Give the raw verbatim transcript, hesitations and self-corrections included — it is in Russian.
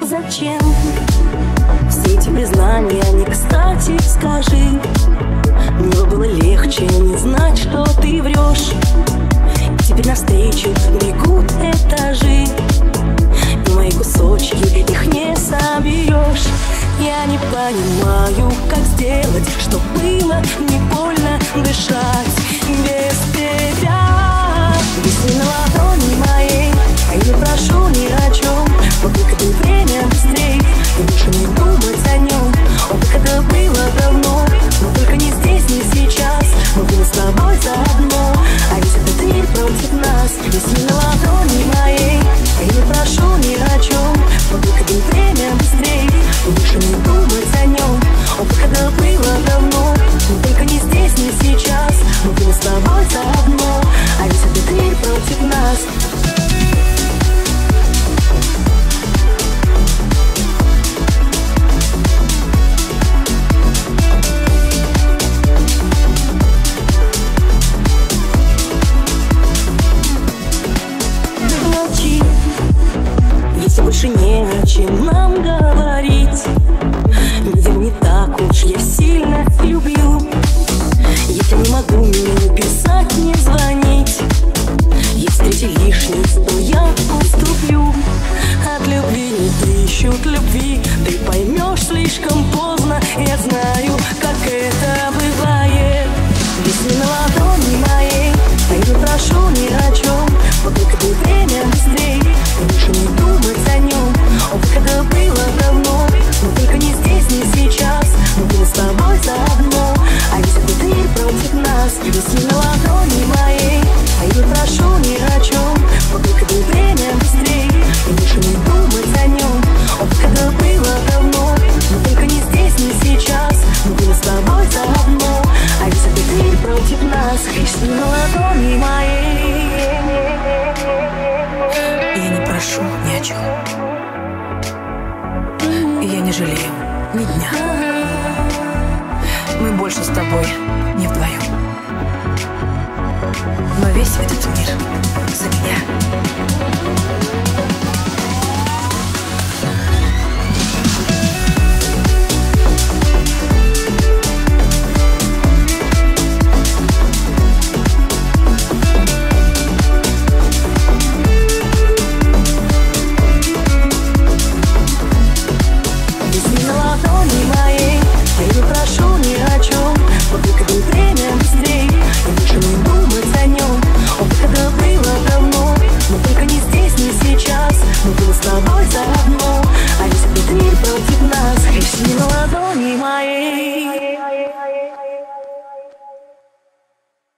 зачем все эти признания не кстати, скажи. Мне было легче не знать, что ты врешь. Теперь навстречу бегут этажи, и мои кусочки их не соберешь. Я не понимаю, как сделать, чтоб было не больно дышать без тебя. Висни на ладони моей, а я не прошу ни о чем. Вот только ты время быстрей, и больше не думать о нем. Вот как это было давно, но только не здесь, не сейчас. Мы были с тобой заодно, а ведь этот мир против нас. Висни на ладони моей, а я не прошу ни о чем. Вот только ты время быстрей, и больше не думать о нем. Вот как это было давно, но только не здесь, не сейчас. Мы были с тобой заодно, а ведь этот мир против нас. Если больше не о чем нам говорить, видимо, не так уж я сильно люблю. Если не могу мне писать, не звонить, если третий лишний, то я уступлю. От любви не ищут любви, ты поймешь слишком поздно. Я знаю, как это бывает. Висни на ладони моей, а я не прошу ни о чем. Вот только ты время быстрей, и лучше не думать о нем. О, как это было давно, но только не здесь, не сейчас. Мы были с тобой заодно, а ведь этот мир против нас. Висни на ладони моей, а я не прошу ни о чем. Вот только ты время быстрей, и лучше не думать о нем. О, как это было давно, но только не здесь, не сейчас. Мы были с тобой заодно, а ведь этот мир против нас. Висни на ладони моей, я не прошу ни о чем, и я не жалею ни дня. Мы больше с тобой не вдвоем, но весь этот мир за меня.